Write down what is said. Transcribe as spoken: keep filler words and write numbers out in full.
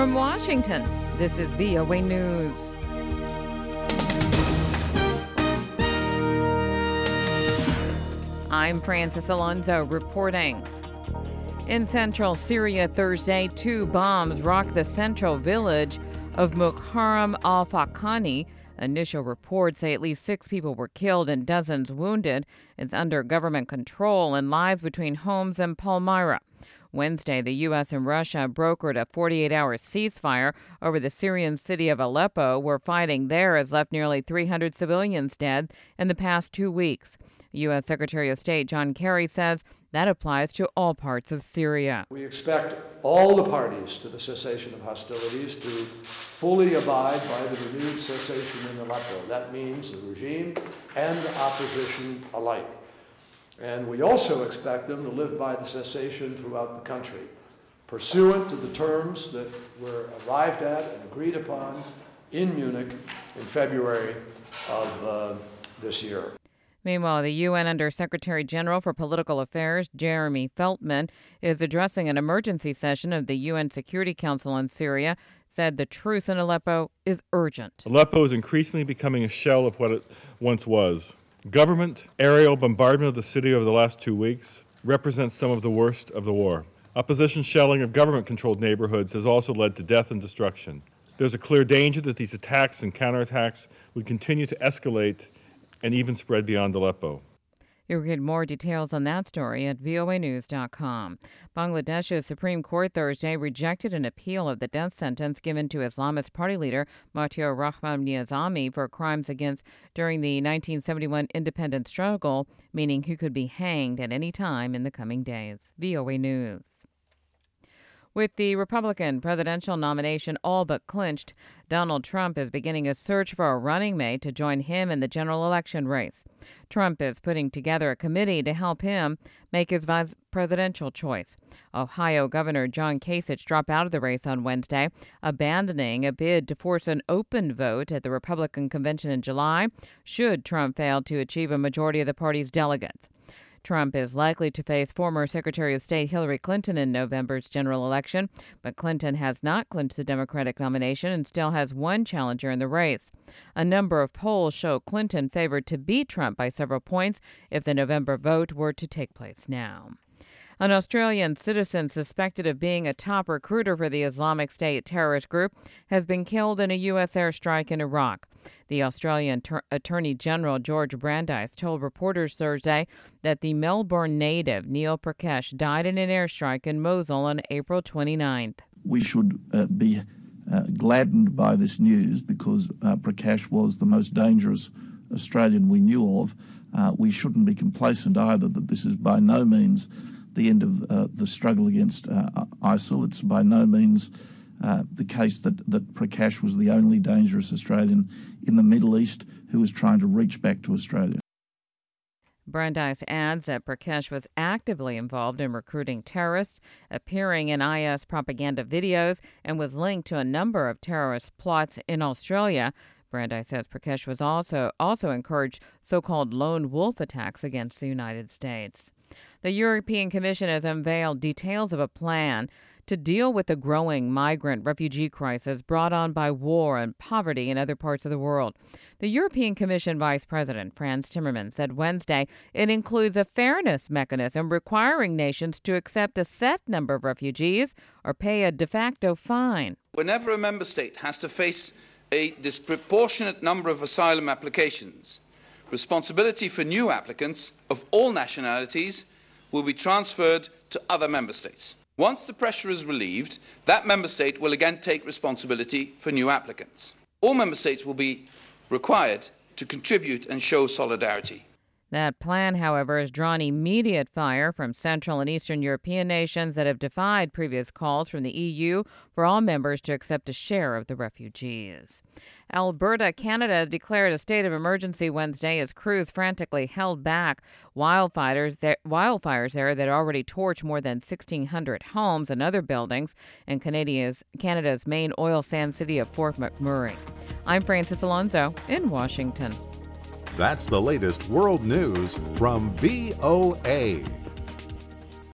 From Washington, this is V O A News. I'm Francis Alonso reporting. In central Syria Thursday, two bombs rocked the central village of Muharram al-Fakani. Initial reports say at least six people were killed and dozens wounded. It's under government control and lies between Homs and Palmyra. Wednesday, the U S and Russia brokered a forty-eight hour ceasefire over the Syrian city of Aleppo, where fighting there has left nearly three hundred civilians dead in the past two weeks. U S Secretary of State John Kerry says that applies to all parts of Syria. We expect all the parties to the cessation of hostilities to fully abide by the renewed cessation in Aleppo. That means the regime and opposition alike. And we also expect them to live by the cessation throughout the country, pursuant to the terms that were arrived at and agreed upon in Munich in February of uh, this year. Meanwhile, the U N Under-Secretary General for Political Affairs, Jeremy Feltman, is addressing an emergency session of the U N Security Council on Syria, said the truce in Aleppo is urgent. Aleppo is increasingly becoming a shell of what it once was. Government aerial bombardment of the city over the last two weeks represents some of the worst of the war. Opposition shelling of government-controlled neighborhoods has also led to death and destruction. There's a clear danger that these attacks and counterattacks would continue to escalate and even spread beyond Aleppo. You'll get more details on that story at V O A news dot com. Bangladesh's Supreme Court Thursday rejected an appeal of the death sentence given to Islamist Party leader Matiur Rahman Nizami for crimes against during the nineteen seventy-one independence struggle, meaning he could be hanged at any time in the coming days. V O A News. With the Republican presidential nomination all but clinched, Donald Trump is beginning a search for a running mate to join him in the general election race. Trump is putting together a committee to help him make his vice presidential choice. Ohio Governor John Kasich dropped out of the race on Wednesday, abandoning a bid to force an open vote at the Republican convention in July, should Trump fail to achieve a majority of the party's delegates. Trump is likely to face former Secretary of State Hillary Clinton in November's general election, but Clinton has not clinched the Democratic nomination and still has one challenger in the race. A number of polls show Clinton favored to beat Trump by several points if the November vote were to take place now. An Australian citizen suspected of being a top recruiter for the Islamic State terrorist group has been killed in a U S airstrike in Iraq. The Australian Ter- Attorney General George Brandeis told reporters Thursday that the Melbourne native Neil Prakash died in an airstrike in Mosul on April twenty-ninth. We should uh, be uh, gladdened by this news because uh, Prakash was the most dangerous Australian we knew of. Uh, we shouldn't be complacent either that this is by no means the end of uh, the struggle against uh, ISIL. It's by no means uh, the case that, that Prakash was the only dangerous Australian in the Middle East who was trying to reach back to Australia. Brandeis adds that Prakash was actively involved in recruiting terrorists, appearing in I S propaganda videos, and was linked to a number of terrorist plots in Australia. Brandeis says Prakash was also, also encouraged so-called lone wolf attacks against the United States. The European Commission has unveiled details of a plan to deal with the growing migrant refugee crisis brought on by war and poverty in other parts of the world. The European Commission Vice President Frans Timmermans said Wednesday it includes a fairness mechanism requiring nations to accept a set number of refugees or pay a de facto fine. Whenever a member state has to face a disproportionate number of asylum applications, responsibility for new applicants of all nationalities will be transferred to other member states. Once the pressure is relieved, that member state will again take responsibility for new applicants. All member states will be required to contribute and show solidarity. That plan, however, has drawn immediate fire from Central and Eastern European nations that have defied previous calls from the E U for all members to accept a share of the refugees. Alberta, Canada declared a state of emergency Wednesday as crews frantically held back wildfires there, wildfires there that already torched more than sixteen hundred homes and other buildings in Canada's, Canada's main oil sand city of Fort McMurray. I'm Francis Alonso in Washington. That's the latest world news from V O A.